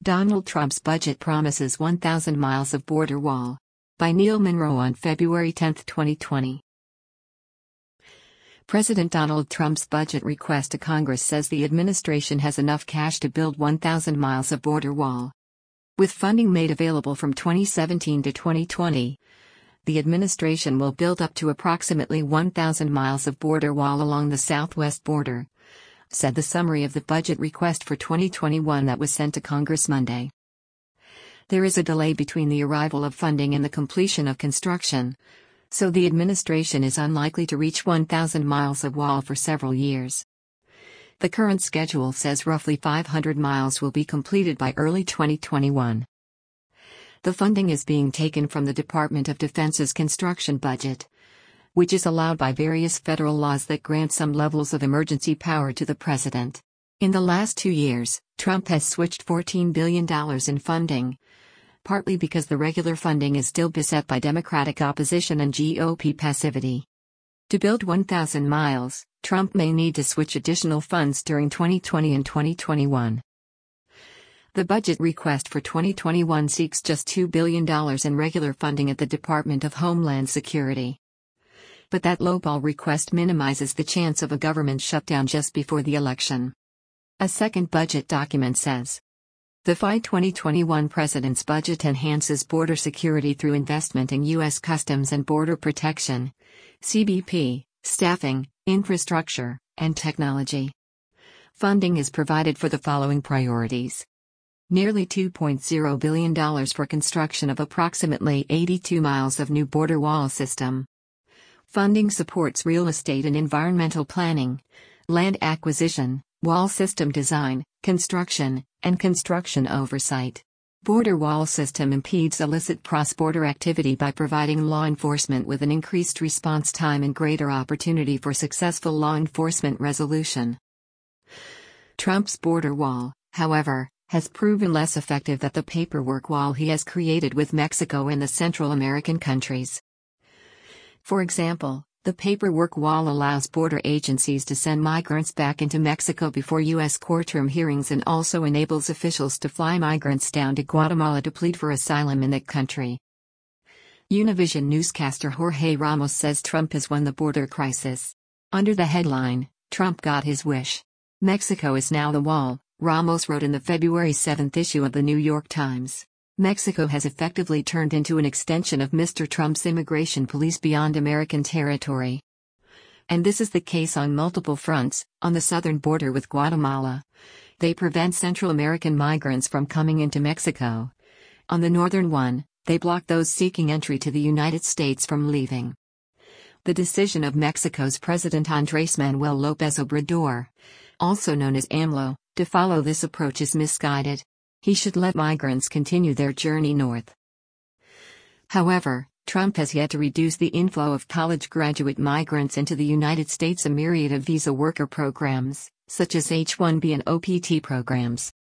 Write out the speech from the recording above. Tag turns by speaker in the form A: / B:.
A: Donald Trump's budget promises 1,000 miles of border wall. By Neil Monroe on February 10, 2020. President Donald Trump's budget request to Congress says the administration has enough cash to build 1,000 miles of border wall. With funding made available from 2017 to 2020, the administration will build up to approximately 1,000 miles of border wall along the southwest border, said the summary of the budget request for 2021 that was sent to Congress Monday. There is a delay between the arrival of funding and the completion of construction, so the administration is unlikely to reach 1,000 miles of wall for several years. The current schedule says roughly 500 miles will be completed by early 2021. The funding is being taken from the Department of Defense's construction budget, which is allowed by various federal laws that grant some levels of emergency power to the president. In the last 2 years, Trump has switched $14 billion in funding, partly because the regular funding is still beset by Democratic opposition and GOP passivity. To build 1,000 miles, Trump may need to switch additional funds during 2020 and 2021. The budget request for 2021 seeks just $2 billion in regular funding at the Department of Homeland Security. But that lowball request minimizes the chance of a government shutdown just before the election. A second budget document says the FY 2021 President's budget enhances border security through investment in U.S. Customs and Border Protection, CBP, staffing, infrastructure, and technology. Funding is provided for the following priorities. Nearly $2.0 billion for construction of approximately 82 miles of new border wall system. Funding supports real estate and environmental planning, land acquisition, wall system design, construction, and construction oversight. Border wall system impedes illicit cross-border activity by providing law enforcement with an increased response time and greater opportunity for successful law enforcement resolution. Trump's border wall, however, has proven less effective than the paperwork wall he has created with Mexico and the Central American countries. For example, the paperwork wall allows border agencies to send migrants back into Mexico before U.S. courtroom hearings and also enables officials to fly migrants down to Guatemala to plead for asylum in that country. Univision newscaster Jorge Ramos says Trump has won the border crisis. Under the headline, "Trump got his wish. Mexico is now the wall," Ramos wrote in the February 7 issue of the New York Times. Mexico has effectively turned into an extension of Mr. Trump's immigration police beyond American territory. And this is the case on multiple fronts. On the southern border with Guatemala, they prevent Central American migrants from coming into Mexico. On the northern one, they block those seeking entry to the United States from leaving. The decision of Mexico's President Andrés Manuel López Obrador, also known as AMLO, to follow this approach is misguided. He should let migrants continue their journey north. However, Trump has yet to reduce the inflow of college graduate migrants into the United States. A myriad of visa worker programs, such as H-1B and OPT programs,